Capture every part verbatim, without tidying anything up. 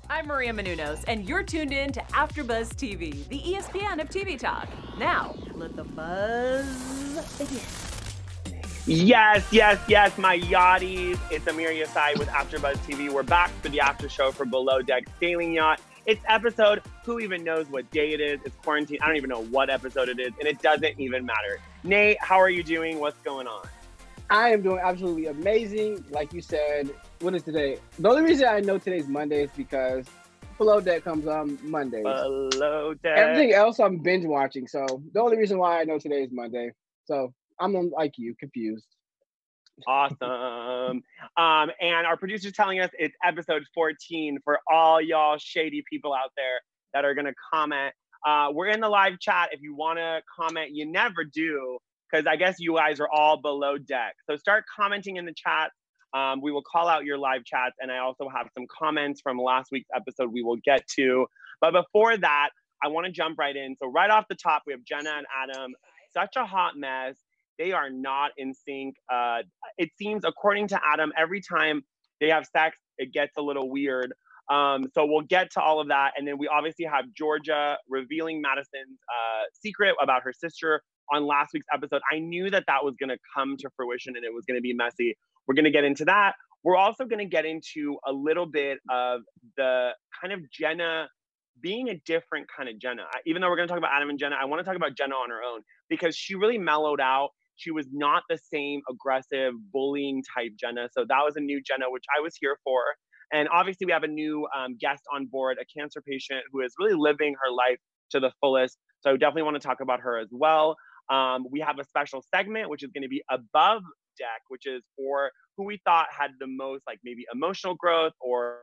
I'm Maria Menounos, and you're tuned in to AfterBuzz T V, the E S P N of T V talk. Now, let the buzz begin. Yes, yes, yes, my yachties. It's Amir Yasai with AfterBuzz T V. We're back for the after show for Below Deck Sailing Yacht. It's episode, who even knows what day it is? It's quarantine. I don't even know what episode it is, and it doesn't even matter. Nate, how are you doing? What's going on? I am doing absolutely amazing. Like you said, what is today? The only reason I know today's Monday is because Below Deck comes on Mondays. Below Deck. Everything else I'm binge watching. So the only reason why I know today is Monday. So I'm like you, confused. Awesome. um, and our producer's telling us it's episode fourteen for all y'all shady people out there that are going to comment. Uh, we're in the live chat. If you want to comment, you never do, because I guess you guys are all below deck. So start commenting in the chat. Um, we will call out your live chats. And I also have some comments from last week's episode we will get to. But before that, I want to jump right in. So right off the top, we have Jenna and Adam. Such a hot mess. They are not in sync. Uh, it seems, according to Adam, every time they have sex, it gets a little weird. Um, so we'll get to all of that. And then we obviously have Georgia revealing Madison's uh, secret about her sister on last week's episode. I knew that that was going to come to fruition and it was going to be messy. We're going to get into that. We're also going to get into a little bit of the kind of Jenna being a different kind of Jenna. Even though we're going to talk about Adam and Jenna, I want to talk about Jenna on her own because she really mellowed out. She was not the same aggressive bullying type Jenna. So that was a new Jenna, which I was here for. And obviously we have a new um, guest on board, a cancer patient who is really living her life to the fullest. So I definitely want to talk about her as well. Um, we have a special segment, which is going to be Above Deck, which is for who we thought had the most like maybe emotional growth or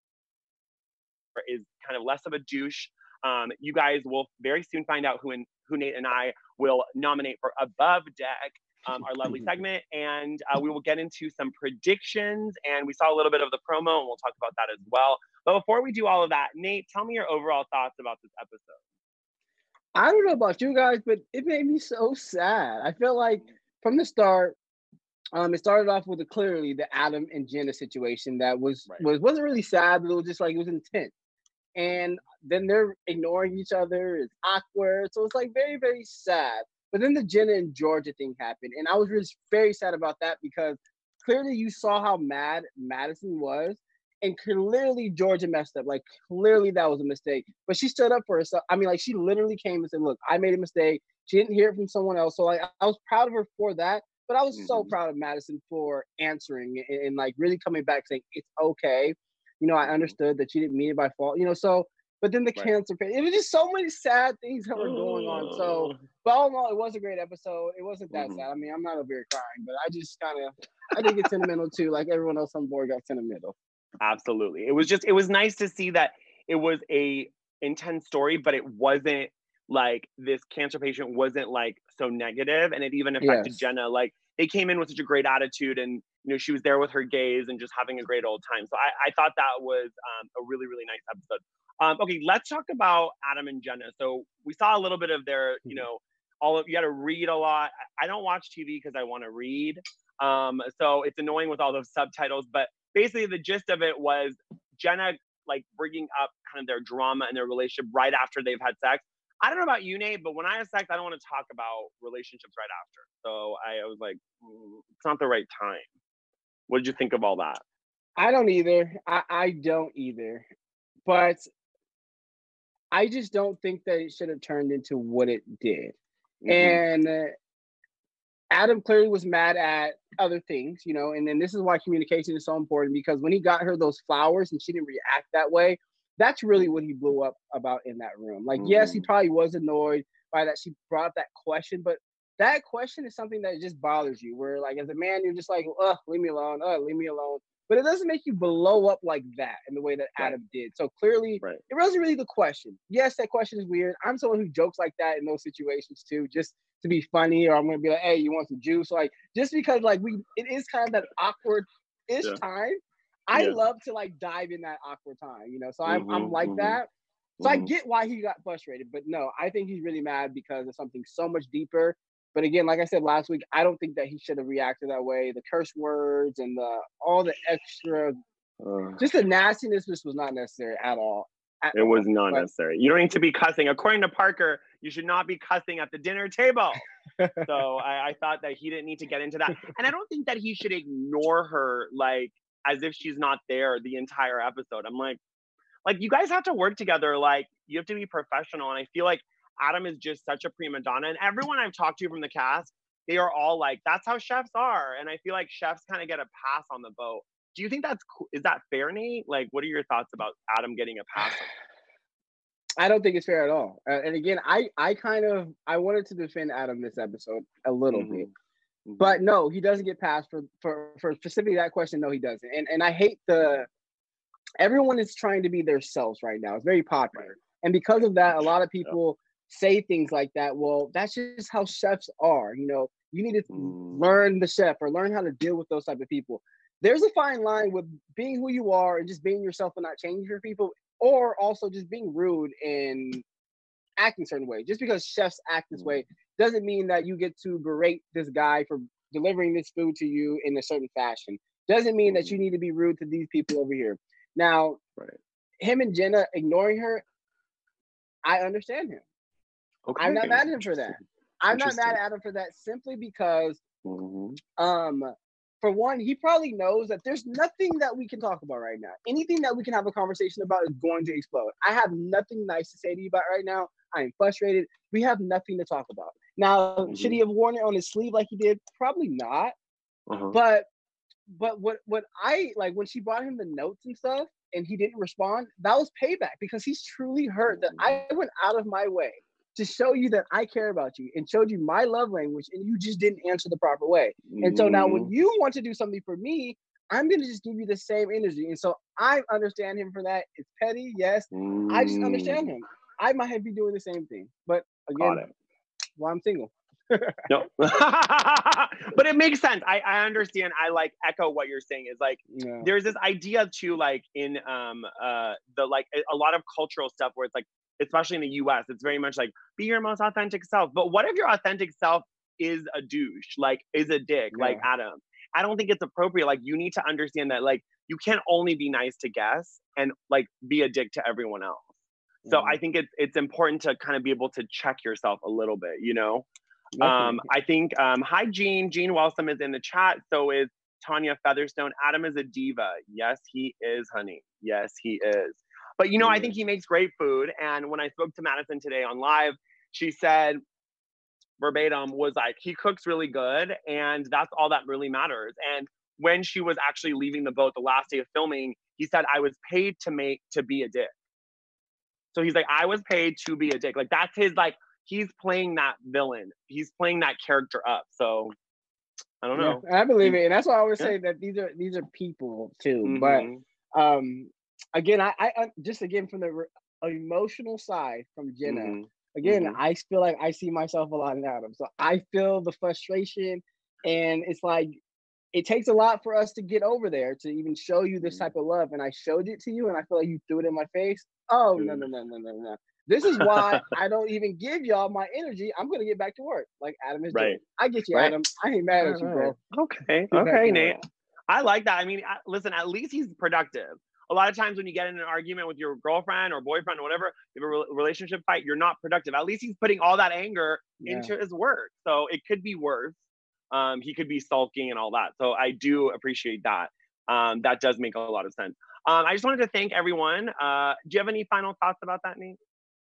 is kind of less of a douche. Um, you guys will very soon find out who in, who Nate and I will nominate for Above Deck, um, our lovely segment. And uh, we will get into some predictions. And we saw a little bit of the promo, and we'll talk about that as well. But before we do all of that, Nate, tell me your overall thoughts about this episode. I don't know about you guys, but it made me so sad. I feel like from the start, um, it started off with a, clearly the Adam and Jenna situation that was, right. was wasn't really sad, but it was just like it was intense. And then they're ignoring each other. It's awkward. So it's like very, very sad. But then the Jenna and Georgia thing happened. And I was really very sad about that because clearly you saw how mad Madison was. And clearly Georgia messed up. Like, clearly that was a mistake. But she stood up for herself. I mean, like, she literally came and said, look, I made a mistake. She didn't hear it from someone else. So, like, I was proud of her for that. But I was mm-hmm. so proud of Madison for answering and, and, like, really coming back saying, it's okay. You know, I understood that she didn't mean it by fault, you know, so, but then the right. cancer, it was just so many sad things that were going on. So, but all in all, it was a great episode. It wasn't that mm-hmm. sad. I mean, I'm not over here crying, but I just kind of, I did get sentimental too. Like everyone else on board got sentimental. Absolutely. It was just, it was nice to see that it was a intense story, but it wasn't like this cancer patient wasn't like so negative, and it even affected yes. Jenna. Like they came in with such a great attitude, and you know, she was there with her gays and just having a great old time. So I, I thought that was um, a really, really nice episode. Um, okay, let's talk about Adam and Jenna. So we saw a little bit of their, you know, all of, you got to read a lot. I don't watch T V because I want to read. Um, so it's annoying with all those subtitles, but basically the gist of it was Jenna like bringing up kind of their drama and their relationship right after they've had sex. I don't know about you, Nate, but when I have sex, I don't want to talk about relationships right after. So I, I was like, mm, it's not the right time. What did you think of all that? I don't either. I, I don't either. But I just don't think that it should have turned into what it did. Mm-hmm. And uh, Adam clearly was mad at other things, you know, and then this is why communication is so important, because when he got her those flowers and she didn't react that way, that's really what he blew up about in that room. Like, mm-hmm. yes, he probably was annoyed by that she brought up that question, but that question is something that just bothers you, where like as a man, you're just like, oh, leave me alone, oh, leave me alone. But it doesn't make you blow up like that in the way that right. Adam did. So clearly, right. it wasn't really the question. Yes, that question is weird. I'm someone who jokes like that in those situations too, just to be funny, or I'm going to be like, hey, you want some juice? Like, just because like we, it is kind of that awkward-ish yeah. time. I yeah. love to like dive in that awkward time, you know? So I'm, mm-hmm, I'm like mm-hmm. that. So mm-hmm. I get why he got frustrated, but no, I think he's really mad because of something so much deeper. But again, like I said last week, I don't think that he should have reacted that way. The curse words and the all the extra Uh, just the nastiness, which was not necessary at all. At it all. was not but, necessary. You don't need to be cussing. According to Parker, you should not be cussing at the dinner table. So I, I thought that he didn't need to get into that. And I don't think that he should ignore her like as if she's not there the entire episode. I'm like, like you guys have to work together. Like you have to be professional. And I feel like Adam is just such a prima donna. And everyone I've talked to from the cast, they are all like, that's how chefs are. And I feel like chefs kind of get a pass on the boat. Do you think that's cool? Is that fair, Nate? Like, what are your thoughts about Adam getting a pass? I don't think it's fair at all. Uh, and again, I, I kind of, I wanted to defend Adam this episode a little mm-hmm. bit. Mm-hmm. But no, he doesn't get passed for, for, for specifically that question. No, he doesn't. And and I hate the, everyone is trying to be themselves right now. It's very popular. Right. And because of that, a lot of people yeah. say things like that. Well, that's just how chefs are. You know, you need to mm. learn the chef or learn how to deal with those type of people. There's a fine line with being who you are and just being yourself and not changing for people, or also just being rude and acting a certain way. Just because chefs act this way doesn't mean that you get to berate this guy for delivering this food to you in a certain fashion. Doesn't mean that you need to be rude to these people over here. Now, right. him and Jenna ignoring her, I understand him. Okay. I'm not mad at him for that. I'm not mad at him for that simply because, mm-hmm. um, for one, he probably knows that there's nothing that we can talk about right now. Anything that we can have a conversation about is going to explode. I have nothing nice to say to you about right now. I am frustrated. We have nothing to talk about. Now, mm-hmm. should he have worn it on his sleeve like he did? Probably not. Uh-huh. But but what what I like when she brought him the notes and stuff and he didn't respond, that was payback because he's truly hurt that I went out of my way to show you that I care about you and showed you my love language and you just didn't answer the proper way. Mm-hmm. And so now when you want to do something for me, I'm going to just give you the same energy. And so I understand him for that. It's petty, yes. Mm-hmm. I just understand him. I might be doing the same thing. But again, well, I'm single. No. But it makes sense. I, I understand. I like echo what you're saying is like, yeah. there's this idea too, like in um uh the like a lot of cultural stuff where it's like, especially in the U S, it's very much like, be your most authentic self. But what if your authentic self is a douche, like is a dick, yeah. like Adam? I don't think it's appropriate. Like you need to understand that like you can't only be nice to guests and like be a dick to everyone else. So mm-hmm. I think it's it's important to kind of be able to check yourself a little bit, you know? Um, I think, um, hi, Jean. Jean Wellsome is in the chat. So is Tanya Featherstone. Adam is a diva. Yes, he is, honey. Yes, he is. But, you know, I think he makes great food. And when I spoke to Madison today on live, she said, verbatim, was like, he cooks really good. And that's all that really matters. And when she was actually leaving the boat the last day of filming, he said, I was paid to make, to be a dick. So he's like, I was paid to be a dick. Like, that's his, like, he's playing that villain. He's playing that character up. So I don't know. Yeah, I believe it. And that's why I always yeah. say that these are, these are people too. Mm-hmm. But um, again, I, I just again, from the re- emotional side from Jenna, mm-hmm. again, mm-hmm. I feel like I see myself a lot in Adam. So I feel the frustration and it's like, it takes a lot for us to get over there to even show you this type of love. And I showed it to you and I feel like you threw it in my face. Oh, no, no, no, no, no, no. This is why I don't even give y'all my energy. I'm going to get back to work like Adam is right. doing. I get you, right. Adam. I ain't mad at you, bro. Okay. Get okay, Nate. Work. I like that. I mean, listen, at least he's productive. A lot of times when you get in an argument with your girlfriend or boyfriend or whatever, you have a relationship fight, you're not productive. At least he's putting all that anger yeah. into his work. So it could be worse. Um, he could be sulking and all that. So I do appreciate that. Um, that does make a lot of sense. Um, I just wanted to thank everyone. Uh, do you have any final thoughts about that, Nate?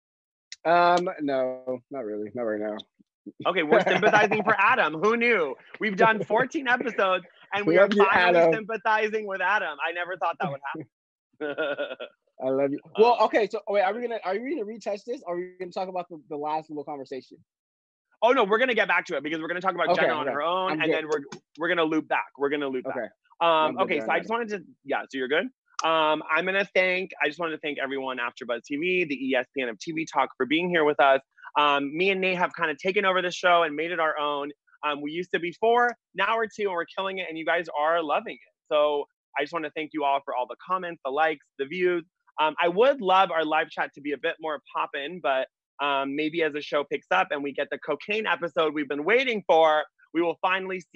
Um, no, not really. Not right now. Okay, we're sympathizing for Adam. Who knew? We've done fourteen episodes and we, we are finally you, sympathizing with Adam. I never thought that would happen. I love you. Well, okay, so wait, are we gonna are you gonna retouch this or are we gonna talk about the, the last little conversation? Oh no, we're gonna get back to it because we're gonna talk about okay, Jenna on okay. her own, I'm and good. then we're we're gonna loop back. We're gonna loop okay. back. Um, okay, so I just wanted to, yeah. So you're good. Um, I'm gonna thank. I just wanted to thank everyone AfterBuzz T V, the E S P N of T V Talk, for being here with us. Um, me and Nate have kind of taken over the show and made it our own. Um, we used to be four, now we're two, and we're killing it, and you guys are loving it. So I just want to thank you all for all the comments, the likes, the views. Um, I would love our live chat to be a bit more poppin', but um, maybe as the show picks up and we get the cocaine episode we've been waiting for, we will finally see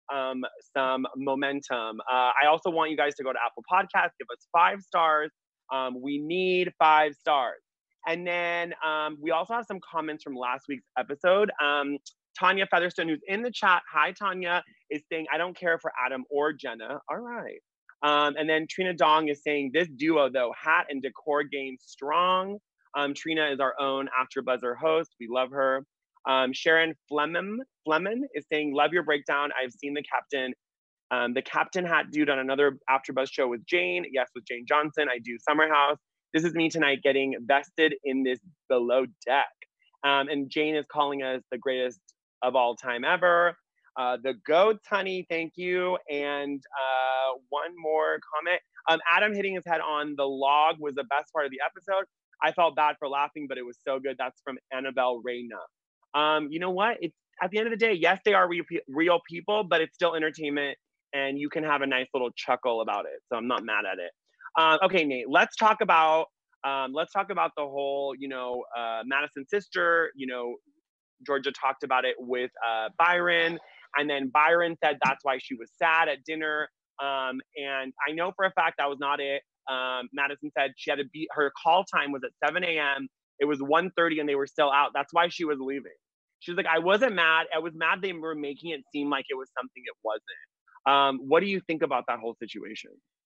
um, some momentum. Uh, I also want you guys to go to Apple Podcasts, give us five stars. Um, we need five stars. And then um, we also have some comments from last week's episode. Um, Tanya Featherstone, who's in the chat, hi Tanya, is saying, I don't care for Adam or Jenna. All right. Um, and then Trina Dong is saying, this duo though, hat and decor game strong. Um, Trina is our own AfterBuzzer host. We love her. Um, Sharon Fleming, Fleming is saying, love your breakdown. I've seen the captain. Um, the captain hat dude on another AfterBuzz show with Jane. Yes, with Jane Johnson. I do Summer House. This is me tonight getting vested in this below deck. Um, and Jane is calling us the greatest of all time ever. Uh, the goats, honey, thank you. And uh, one more comment. Um, Adam hitting his head on the log was the best part of the episode. I felt bad for laughing, but it was so good. That's from Annabelle Reyna. Um, you know what? It's at the end of the day, yes, they are re- real people, but it's still entertainment, and you can have a nice little chuckle about it. So I'm not mad at it. Um, okay, Nate, let's talk about um, let's talk about the whole, you know, uh, Madison's sister. You know, Georgia talked about it with uh, Byron, and then Byron said that's why she was sad at dinner. Um, and I know for a fact that was not it. Um, Madison said she had to be, her call time was at seven a.m. It was one thirty and they were still out. That's why she was leaving. She was like, I wasn't mad. I was mad they were making it seem like it was something it wasn't. Um, what do you think about that whole situation?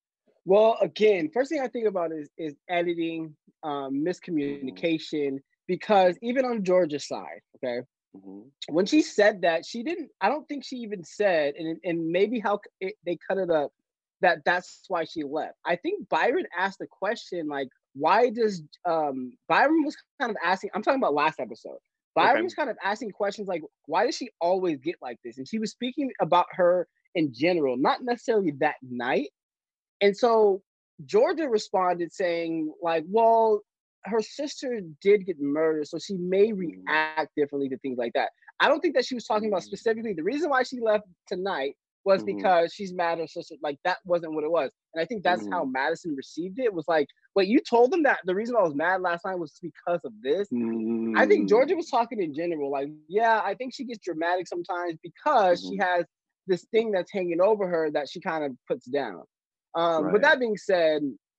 Well, again, first thing I think about is is editing, um, miscommunication, because even on Georgia's side, okay, mm-hmm. when she said that, she didn't, I don't think she even said, and, and maybe how it, they cut it up, that that's why she left. I think Byron asked the question, like, why does, um, Byron was kind of asking, I'm talking about last episode. Byron okay. was kind of asking questions like, why does she always get like this? And she was speaking about her in general, not necessarily that night. And so Georgia responded saying, like, well, her sister did get murdered, so she may react differently to things like that. I don't think that she was talking about specifically the reason why she left tonight was mm-hmm. because she's mad at her sister. Like, that wasn't what it was. And I think that's mm-hmm. how Madison received it. It was like, wait, you told them that the reason I was mad last night was because of this? Mm-hmm. I think Georgia was talking in general. Like, yeah, I think she gets dramatic sometimes because mm-hmm. she has this thing that's hanging over her that she kind of puts down. Um, right. With that being said,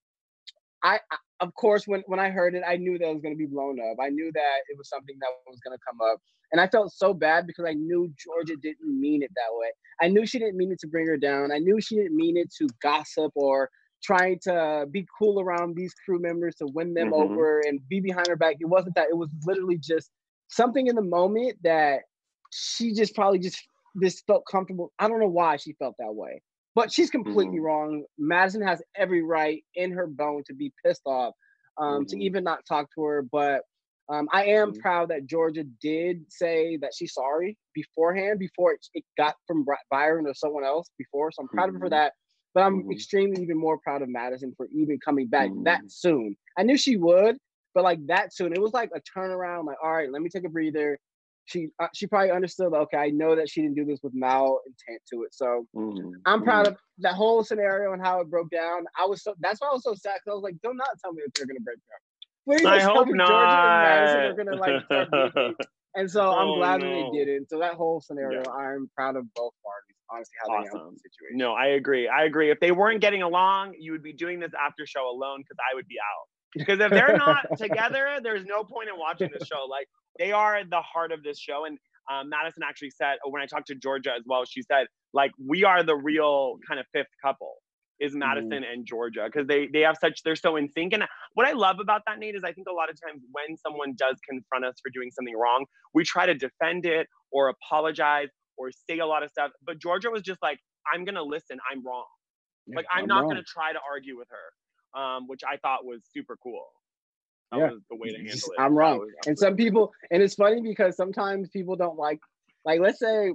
I, I of course, when, when I heard it, I knew that it was going to be blown up. I knew that it was something that was going to come up. And I felt so bad because I knew Georgia didn't mean it that way. I knew she didn't mean it to bring her down. I knew she didn't mean it to gossip or trying to be cool around these crew members to win them mm-hmm. over and be behind her back. It wasn't that. It was literally just something in the moment that she just probably just, just felt comfortable. I don't know why she felt that way. But she's completely mm-hmm. wrong. Madison has every right in her bone to be pissed off, um, mm-hmm. to even not talk to her. But um, I am mm-hmm. proud that Georgia did say that she's sorry beforehand, before it, it got from Byron or someone else before. So I'm proud mm-hmm. of her for that. But I'm mm-hmm. extremely even more proud of Madison for even coming back mm-hmm. that soon. I knew she would, but like that soon. It was like a turnaround. Like, all right, let me take a breather. She uh, she probably understood, okay, I know that she didn't do this with malintent to it. So mm-hmm. I'm proud mm-hmm. of that whole scenario and how it broke down. I was so that's why I was so sad, because I was like, do not tell me that they're gonna break down. Please I hope me not. Georgia and Madison are gonna like start beefing. And so I'm oh, glad no. that they didn't. So that whole scenario, yeah. I'm proud of both parties, honestly, how awesome. they handled the situation. No, I agree. I agree. If they weren't getting along, you would be doing this after show alone, because I would be out. Because if they're not together, there's no point in watching this show. Like, they are the heart of this show. And Um, Madison actually said, when I talked to Georgia as well, she said, like, we are the real kind of fifth couple, is Madison mm. and Georgia, because they they have such, they're so in sync. And what I love about that, Nate, is I think a lot of times when someone does confront us for doing something wrong, we try to defend it or apologize or say a lot of stuff. But Georgia was just like, I'm going to listen. I'm wrong. Yeah, like, I'm, I'm not going to try to argue with her, um, which I thought was super cool. That yeah. was the way to handle it. I'm wrong. And some people, and it's funny because sometimes people don't like, like, let's say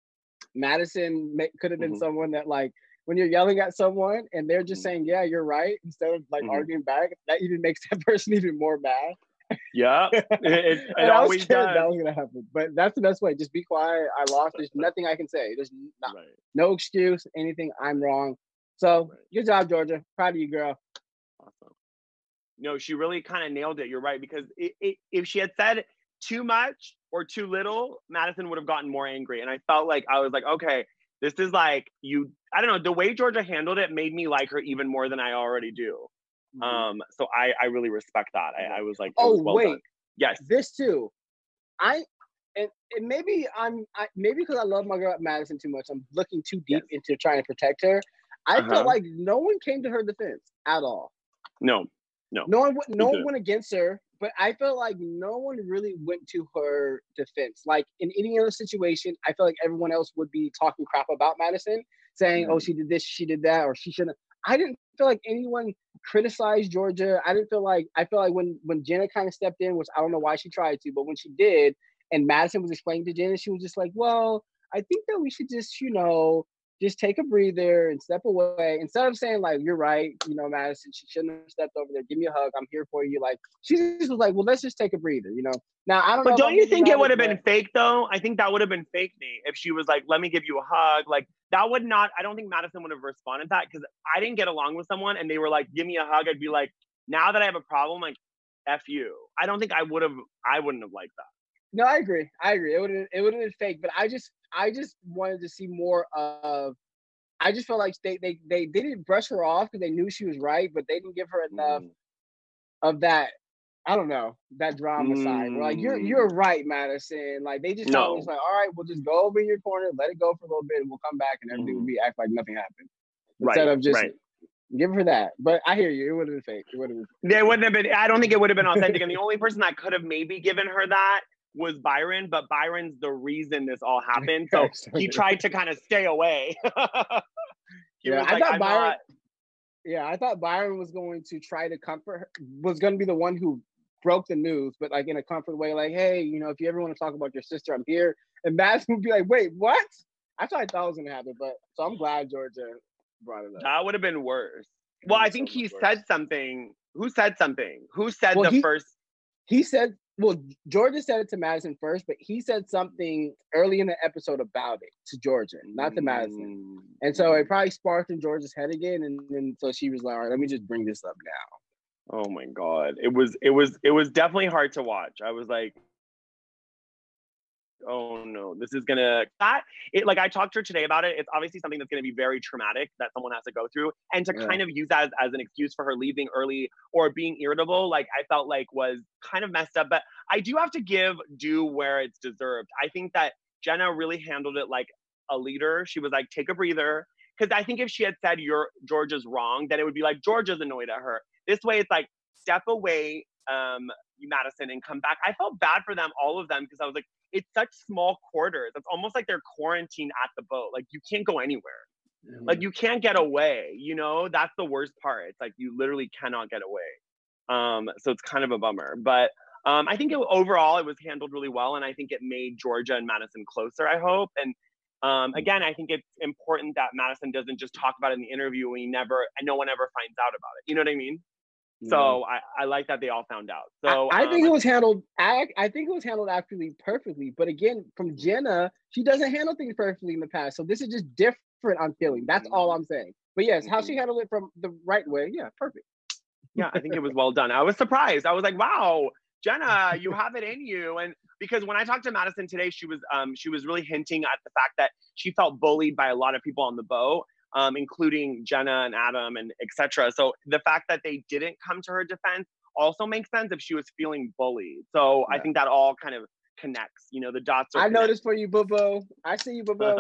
Madison may, could have been mm-hmm. someone that, like, when you're yelling at someone and they're just mm-hmm. saying, yeah, you're right, instead of like mm-hmm. arguing back, that even makes that person even more mad. Yeah. It, it, it I always was scared does. that was going to happen. But that's the best way. Just be quiet. I lost. There's nothing I can say. There's not, right. no excuse, anything. I'm wrong. So right. good job, Georgia. Proud of you, girl. Awesome. No, she really kind of nailed it. You're right. Because it, it, if she had said too much or too little, Madison would have gotten more angry. And I felt like, I was like, okay, This is like you. I don't know. The way Georgia handled it made me like her even more than I already do. Mm-hmm. Um. So I I really respect that. I, I was like, oh was well wait, done. Yes. This too. I and, and maybe I'm I, maybe because I love my girl Madison too much. I'm looking too deep yes. into trying to protect her. I uh-huh. felt like no one came to her defense at all. No, no, no one. No one went against her. But I felt like no one really went to her defense. Like in any other situation, I feel like everyone else would be talking crap about Madison, saying, mm-hmm. "Oh, she did this, she did that, or she shouldn't." I didn't feel like anyone criticized Georgia. I didn't feel like I feel like when when Jenna kind of stepped in, which I don't know why she tried to, but when she did, and Madison was explaining to Jenna, she was just like, "Well, I think that we should just, you know, just take a breather and step away." Instead of saying like, "You're right, you know, Madison, she shouldn't have stepped over there. Give me a hug. I'm here for you." Like she just was like, "Well, let's just take a breather," you know. Now I don't. But know don't you think it would have but... been fake though? I think that would have been fake, Nate, if she was like, "Let me give you a hug." Like that would not. I don't think Madison would have responded to that because I didn't get along with someone and they were like, "Give me a hug." I'd be like, "Now that I have a problem, like, F you." I don't think I would have. I wouldn't have liked that. No, I agree. I agree. It would have. It would have been fake. But I just, I just wanted to see more of. I just felt like they they they, they didn't brush her off because they knew she was right, but they didn't give her enough mm. of that. I don't know, that drama mm. side. We're like, you're you're right, Madison. Like they just no. told us like, all right, we'll just go over in your corner, let it go for a little bit, and we'll come back and everything mm. will be act like nothing happened. Instead right, of just right. give her that. But I hear you, it would have been fake. It would have been fake. They wouldn't have been. I don't think it would have been authentic. And the only person that could have maybe given her that was Byron, but Byron's the reason this all happened. So he tried to kind of stay away. yeah, I like, thought I'm Byron. not... Yeah, I thought Byron was going to try to comfort her, was going to be the one who broke the news, but like in a comfort way, like, "Hey, you know, if you ever want to talk about your sister, I'm here." And Madison would be like, "Wait, what?" That's what I thought was going to happen. But so I'm glad Georgia brought it up. That would have been worse. Well, I think so he said worse. something. Who said something? Who said well, the he, first? He said. Well, Georgia said it to Madison first, but he said something early in the episode about it to Georgia, not to Madison. Mm. And so it probably sparked in Georgia's head again. And then so she was like, "All right, let me just bring this up now." Oh my God. It was, it was, it was definitely hard to watch. I was like, oh no, this is gonna, that, it, like I talked to her today about it. It's obviously something that's gonna be very traumatic that someone has to go through. And to yeah. kind of use that as, as an excuse for her leaving early or being irritable, like I felt like was kind of messed up. But I do have to give due where it's deserved. I think that Jenna really handled it like a leader. She was like, take a breather. Because I think if she had said your Georgia's wrong, then it would be like Georgia's annoyed at her. This way it's like, step away, um, Madison, and come back. I felt bad for them, all of them, because I was like, it's such small quarters. It's almost like they're quarantined at the boat. Like you can't go anywhere. Mm-hmm. Like you can't get away, you know? That's the worst part. It's like you literally cannot get away. Um, so it's kind of a bummer. But um, I think it, overall it was handled really well. And I think it made Georgia and Madison closer, I hope. And um, again, I think it's important that Madison doesn't just talk about it in the interview and, he never, and no one ever finds out about it. You know what I mean? So I, I like that they all found out. So I, I um, think it was handled. I, I think it was handled actually perfectly. But again, from Jenna, she doesn't handle things perfectly in the past. So this is just different. I'm feeling. That's all I'm saying. But yes, how she handled it from the right way, yeah, perfect. Yeah, I think it was well done. I was surprised. I was like, wow, Jenna, you have it in you. And because when I talked to Madison today, she was um she was really hinting at the fact that she felt bullied by a lot of people on the boat. Um, including Jenna and Adam and et cetera. So the fact that they didn't come to her defense also makes sense if she was feeling bullied. So yeah. I think that all kind of connects. You know, the dots are I connected. noticed for you, Bobo. I see you, Bobo.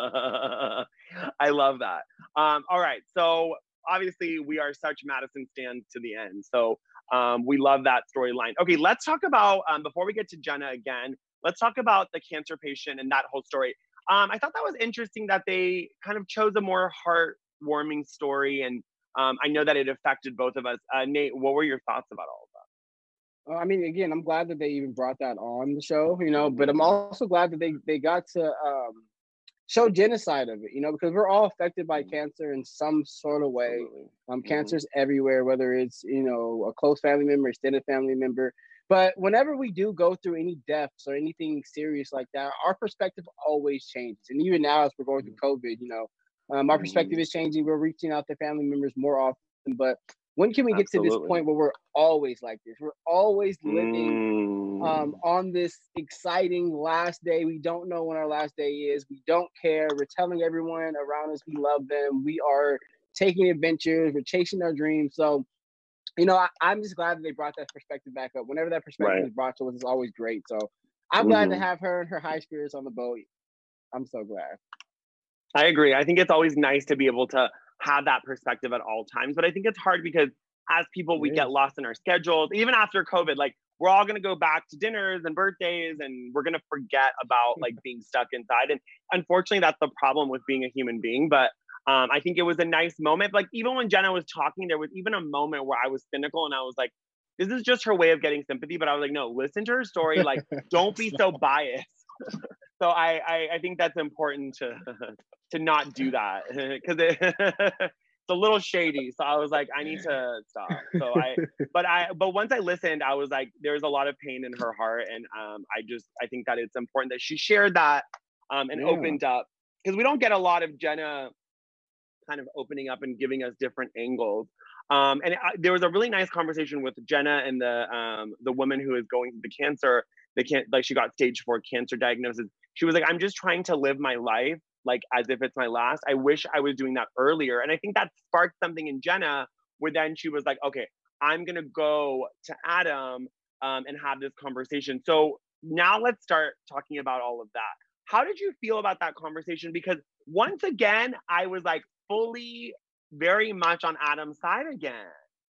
I love that. Um, all right. So obviously we are such Madison stands to the end. So um, we love that storyline. Okay, let's talk about, um, before we get to Jenna again, let's talk about the cancer patient and that whole story. Um, I thought that was interesting that they kind of chose a more heartwarming story. And um, I know that it affected both of us. Uh, Nate, what were your thoughts about all of that? Uh, I mean, again, I'm glad that they even brought that on the show, you know, but I'm also glad that they, they got to um, show genocide of it, you know, because we're all affected by mm-hmm. cancer in some sort of way. Um, mm-hmm. Cancer's everywhere, whether it's, you know, a close family member, extended family member. But whenever we do go through any deaths or anything serious like that, our perspective always changes. And even now, as we're going through COVID, you know, um, our perspective is changing. We're reaching out to family members more often. But When can we get Absolutely. to this point where we're always like this? We're always living Mm. um, on this exciting last day. We don't know when our last day is. We don't care. We're telling everyone around us we love them. We are taking adventures. We're chasing our dreams. So, you know, I, I'm just glad that they brought that perspective back up. Whenever that perspective Right. is brought to us, it's always great. So I'm Mm-hmm. glad to have her and her high spirits on the boat. I'm so glad. I agree. I think it's always nice to be able to have that perspective at all times. But I think it's hard because as people, we It get is. lost in our schedules. Even after COVID, like we're all going to go back to dinners and birthdays and we're going to forget about like being stuck inside. And unfortunately, that's the problem with being a human being. But um, I think it was a nice moment. Like even when Jenna was talking, there was even a moment where I was cynical and I was like, this is just her way of getting sympathy. But I was like, no, listen to her story. Like, don't be so biased. So I, I, I think that's important to to not do that because it, it's a little shady. So I was like, I need to stop. So I, but I, but once I listened, I was like, there's a lot of pain in her heart, and um, I just, I think that it's important that she shared that um, and Yeah. opened up because we don't get a lot of Jenna kind of opening up and giving us different angles. Um, and I, there was a really nice conversation with Jenna and the um, the woman who is going through the cancer. They can't like she got stage four cancer diagnosis. She was like, I'm just trying to live my life like as if it's my last. I wish I was doing that earlier. And I think that sparked something in Jenna where then she was like, okay, I'm gonna go to Adam um, and have this conversation. So now let's start talking about all of that. How did you feel about that conversation? Because once again, I was like fully very much on Adam's side again.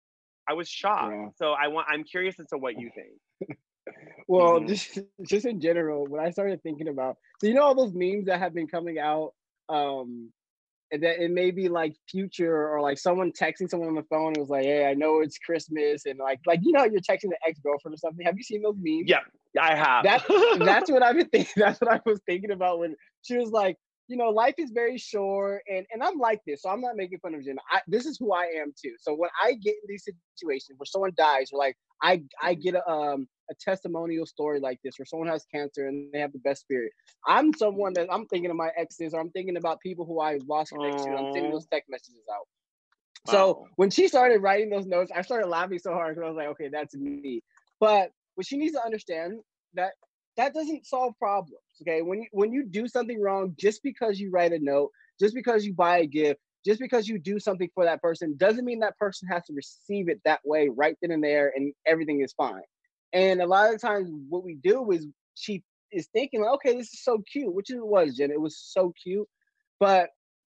I was shocked. Yeah. So I want I'm curious as to what you think. Well, Mhm. just just in general, when I started thinking about, so you know all those memes that have been coming out, um, and that it may be like Future or like someone texting someone on the phone and was like, "Hey, I know it's Christmas," and like like you know you're texting the ex girlfriend or something. Have you seen those memes? Yeah, I have. That that's what I've been thinking. That's what I was thinking about when she was like, you know, life is very short, and and I'm like this, so I'm not making fun of Jenna. I, this is who I am too. So when I get in these situations where someone dies, or like I I get a um a testimonial story like this, where someone has cancer and they have the best spirit, I'm someone that I'm thinking of my exes, or I'm thinking about people who I lost connection to. I'm sending those text messages out. So Wow. when she started writing those notes, I started laughing so hard because I was like, okay, that's me. But what she needs to understand that that doesn't solve problems. Okay, when you when you do something wrong, just because you write a note, just because you buy a gift, just because you do something for that person, doesn't mean that person has to receive it that way right then and there, and everything is fine. And a lot of times, what we do is she is thinking, like, okay, this is so cute, which it was, Jen. It was so cute, but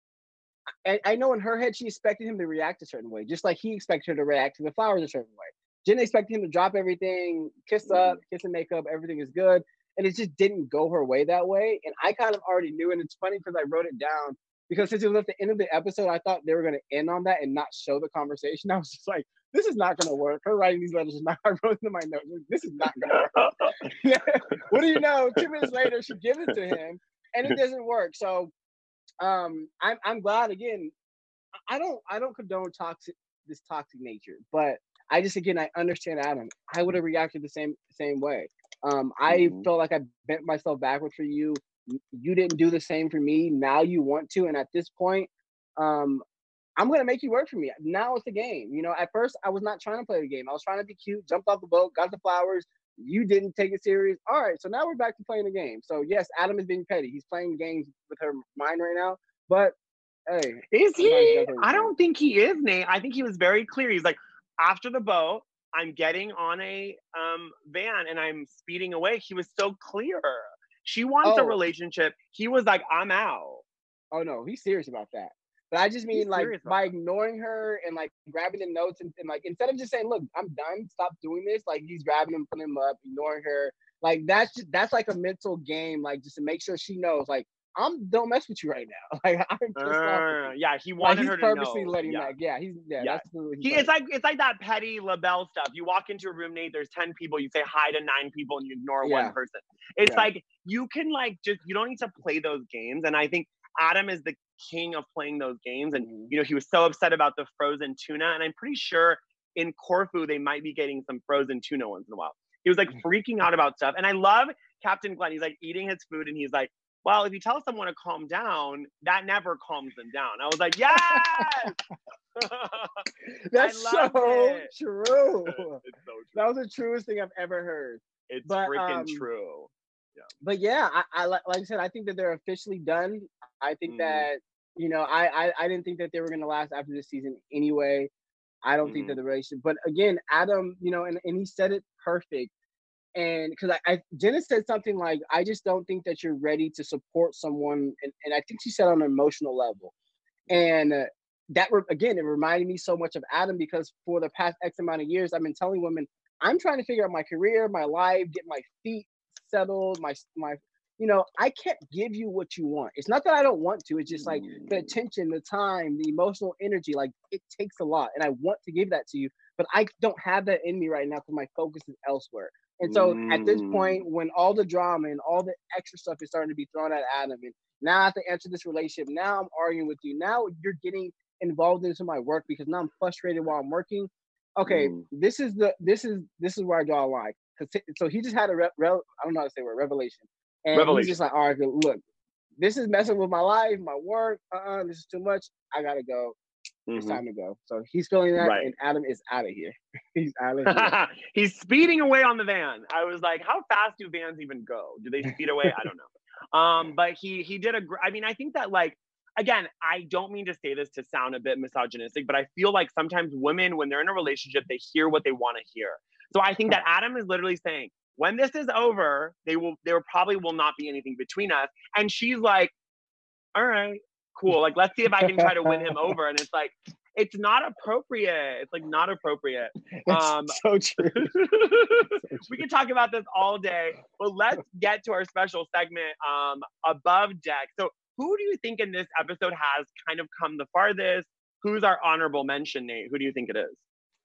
I, I know in her head she expected him to react a certain way, just like he expected her to react to the flowers a certain way. Jen expected him to drop everything, kiss up, kiss and make up, everything is good. And it just didn't go her way that way. And I kind of already knew. And it's funny because I wrote it down because since it was at the end of the episode, I thought they were going to end on that and not show the conversation. I was just like, this is not going to work. Her writing these letters is not, I wrote in my notes, this is not going to work. What do you know? Two minutes later, she gives it to him and it doesn't work. So um, I'm, I'm glad again. I don't, I don't condone toxic, this toxic nature, but I just, again, I understand Adam. I would have reacted the same, same way. Um, I mm-hmm. felt like I bent myself backward for you. You didn't do the same for me. Now you want to. And at this point, um, I'm going to make you work for me. Now it's a game. You know, at first I was not trying to play the game. I was trying to be cute, jumped off the boat, got the flowers. You didn't take it serious. All right. So now we're back to playing the game. So yes, Adam is being petty. He's playing games with her mind right now, but hey. Is he? I don't think he is, Nate. I think he was very clear. He's like, after the boat, I'm getting on a um, van and I'm speeding away. He was so clear. She wants oh. a relationship. He was like, I'm out. Oh, no, he's serious about that. But I just mean he's like by ignoring her and like grabbing the notes and, and like instead of just saying, look, I'm done, stop doing this. Like he's grabbing him, putting him up, ignoring her. Like that's just, that's like a mental game, like just to make sure she knows, like, I'm don't mess with you right now. Like I'm pissed uh, off. Yeah, he wanted like, her to purposely know. letting yeah. that. Yeah, he's yeah. yeah. That's the, he, it's like it's like that petty LaBelle stuff. You walk into a room, Nate. There's ten people. You say hi to nine people, and you ignore yeah. one person. It's yeah. like you can like just you don't need to play those games. And I think Adam is the king of playing those games. And mm-hmm. you know he was so upset about the frozen tuna, and I'm pretty sure in Corfu they might be getting some frozen tuna once in a while. He was like freaking out about stuff, and I love Captain Glenn. He's like eating his food, and he's like, well, if you tell someone to calm down, that never calms them down. I was like, yes! That's I love so it. true. It's so true. That was the truest thing I've ever heard. It's But, freaking um, true. But yeah, I, I like like I said, I think that they're officially done. I think Mhm. that you know, I, I I didn't think that they were gonna last after this season anyway. I don't think that Mhm. the relationship, but again, Adam, you know, and, and he said it perfect. And because I, I Jenna said something like, I just don't think that you're ready to support someone, and, and I think she said on an emotional level. And uh, that re- again, it reminded me so much of Adam because for the past X amount of years, I've been telling women, I'm trying to figure out my career, my life, get my feet settled, my my, you know, I can't give you what you want. It's not that I don't want to. It's just like the attention, the time, the emotional energy. Like it takes a lot, and I want to give that to you, but I don't have that in me right now because my focus is elsewhere. And so at this point, when all the drama and all the extra stuff is starting to be thrown at Adam, and now I have to enter this relationship. Now I'm arguing with you. Now you're getting involved into my work because now I'm frustrated while I'm working. Okay, Mm. this is the this is this is where I draw a line. Cause so he just had a re, re, I don't know how to say word revelation, and Revelation. he's just like, all right, look, this is messing with my life, my work. Uh, uh this is too much. I gotta go. It's Mhm. time to go. So he's feeling that, Right. and Adam is out of here. He's out of here. He's speeding away on the van. I was like, how fast do vans even go? Do they speed away? I don't know. Um, but he he did a. gr- I mean, I think that like again, I don't mean to say this to sound a bit misogynistic, but I feel like sometimes women, when they're in a relationship, they hear what they want to hear. So I think that Adam is literally saying, when this is over, they will there probably will not be anything between us. And she's like, all right, cool. Like, let's see if I can try to win him over. And it's like, it's not appropriate. It's like not appropriate. Um, so true. we can talk about this all day, but let's get to our special segment, um, Above Deck. So who do you think in this episode has kind of come the farthest? Who's our honorable mention, Nate? Who do you think it is?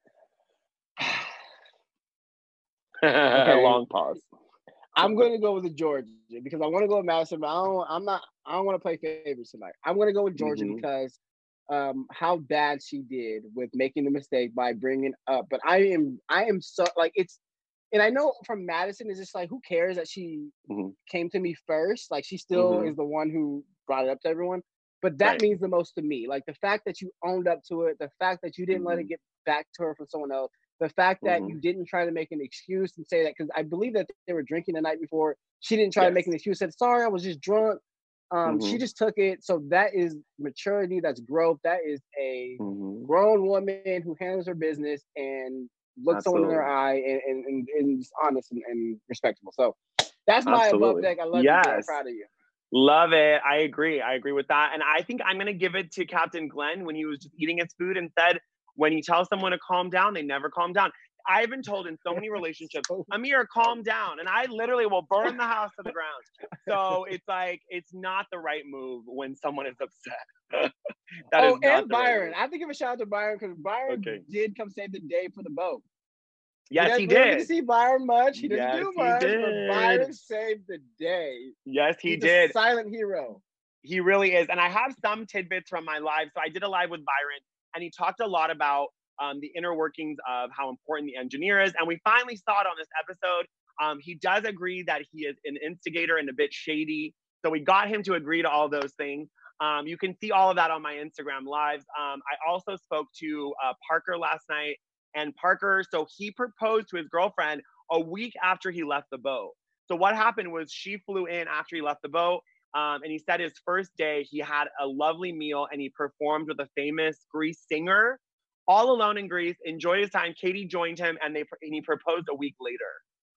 Okay. Long pause. I'm going to go with the Georgia because I want to go with Madison, but I don't. I'm not. I don't want to play favorites tonight. I'm going to go with Georgia Mhm. because um, how bad she did with making the mistake by bringing up. But I am. I am so like it's. And I know from Madison is just like who cares that she Mhm. came to me first. Like she still Mhm. is the one who brought it up to everyone. But that Right. means the most to me. Like the fact that you owned up to it, the fact that you didn't let it Mhm. get back to her from someone else. The fact that Mhm. you didn't try to make an excuse and say that, because I believe that they were drinking the night before. She didn't try to make Yes. an excuse, said, sorry, I was just drunk. Um, She Mhm. just took it. So that is maturity, that's growth. That is a Mhm. grown woman who handles her business and looks someone in her Absolutely. eye and, and, and, and is honest and, and respectable. So that's my above Absolutely. deck. I love you, girl. I'm Yes. proud of you. Love it. I agree. I agree with that. And I think I'm going to give it to Captain Glenn when he was just eating his food and said, when you tell someone to calm down, they never calm down. I've been told in so many relationships, So- Amir, calm down. And I literally will burn the house to the ground. So it's like, it's not the right move when someone is upset. That is oh, not and the right Byron. move. I have to give a shout out to Byron because Byron Okay. did come save the day for the boat. Yes, does- he we don't get to did. see Byron much. He doesn't Yes, do he much, but did. Byron saved the day. Yes, he He's did. a silent hero. He really is. And I have some tidbits from my live. So I did a live with Byron, and he talked a lot about um, the inner workings of how important the engineer is. And we finally saw it on this episode. Um, he does agree that he is an instigator and a bit shady. So we got him to agree to all those things. Um, you can see all of that on my Instagram lives. Um, I also spoke to uh, Parker last night. And Parker, so he proposed to his girlfriend a week after he left the boat. So what happened was she flew in after he left the boat. Um, and he said his first day, he had a lovely meal and he performed with a famous Greece singer all alone in Greece, enjoyed his time. Katie joined him and they and he proposed a week later.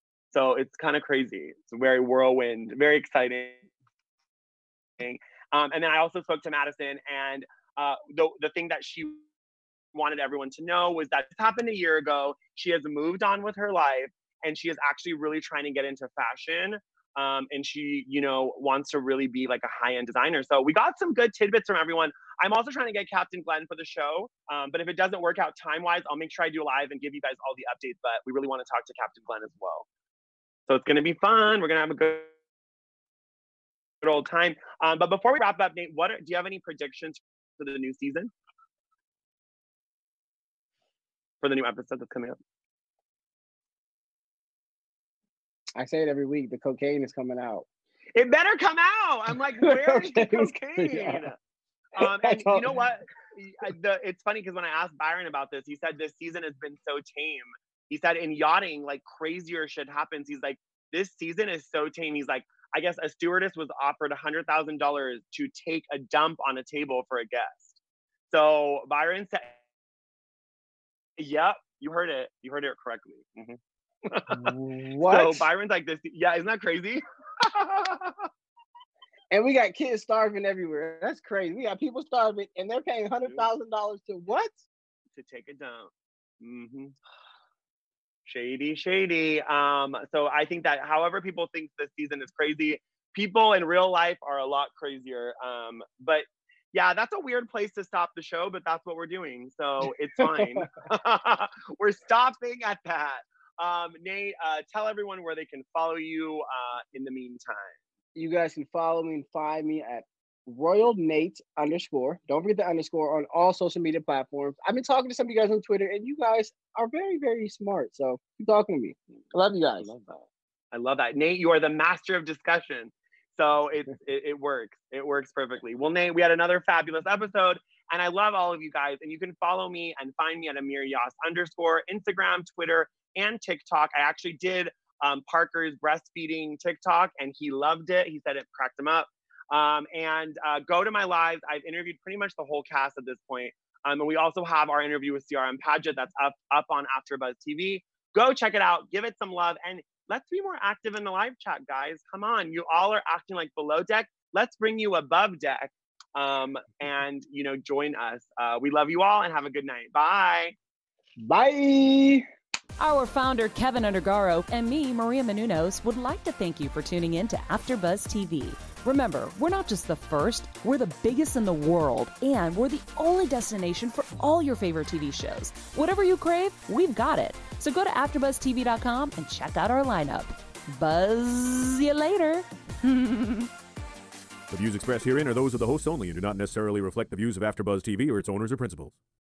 So it's kind of crazy. It's very whirlwind, very exciting. Um, and then I also spoke to Madison, and uh, the, the thing that she wanted everyone to know was that this happened a year ago. She has moved on with her life, and she is actually really trying to get into fashion. Um, and she, you know, wants to really be like a high-end designer. So we got some good tidbits from everyone. I'm also trying to get Captain Glenn for the show. Um, but if it doesn't work out time-wise, I'll make sure I do live and give you guys all the updates. But we really want to talk to Captain Glenn as well. So it's going to be fun. We're going to have a good, good old time. Um, but before we wrap up, Nate, what are, do you have any predictions for the new season? For the new episode that's coming up? I say it every week. The cocaine is coming out. It better come out. I'm like, where is the cocaine? Yeah. Um, and That's all- you know what? The, it's funny because when I asked Byron about this, he said this season has been so tame. He said in yachting, like crazier shit happens. He's like, this season is so tame. He's like, I guess a stewardess was offered one hundred thousand dollars to take a dump on a table for a guest. So Byron said, yep, you heard it. You heard it correctly. Mm-hmm. What? So Byron's like this. Yeah, isn't that crazy? And we got kids starving everywhere. That's crazy. We got people starving, and they're paying one hundred thousand dollars to what? To take it down. Mm-hmm. Shady, shady. Um, so I think that however people think this season is crazy, people in real life are a lot crazier. Um, but yeah, that's a weird place to stop the show, but that's what we're doing. So it's fine. We're stopping at that. Um, Nate, uh, tell everyone where they can follow you uh, in the meantime. You guys can follow me and find me at Royal Nate underscore. Don't forget the underscore on all social media platforms. I've been talking to some of you guys on Twitter, and you guys are very, very smart. So keep talking to me. I love you guys. I love that. I love that. Nate, you are the master of discussion. So it, it, it works. It works perfectly. Well, Nate, we had another fabulous episode, and I love all of you guys. And you can follow me and find me at Amir Yas underscore, Instagram, Twitter, and TikTok. I actually did um, Parker's breastfeeding TikTok, and he loved it. He said it cracked him up. Um, and uh, go to my lives. I've interviewed pretty much the whole cast at this point. Um, and we also have our interview with Ciara and Padgett that's up, up on AfterBuzz T V. Go check it out. Give it some love. And let's be more active in the live chat, guys. Come on. You all are acting like below deck. Let's bring you above deck um, and, you know, join us. Uh, we love you all and have a good night. Bye. Bye. Our founder, Kevin Undergaro, and me, Maria Menounos, would like to thank you for tuning in to AfterBuzz T V. Remember, we're not just the first, we're the biggest in the world, and we're the only destination for all your favorite T V shows. Whatever you crave, we've got it. So go to after buzz T V dot com and check out our lineup. Buzz you later. The views expressed herein are those of the hosts only and do not necessarily reflect the views of AfterBuzz T V or its owners or principals.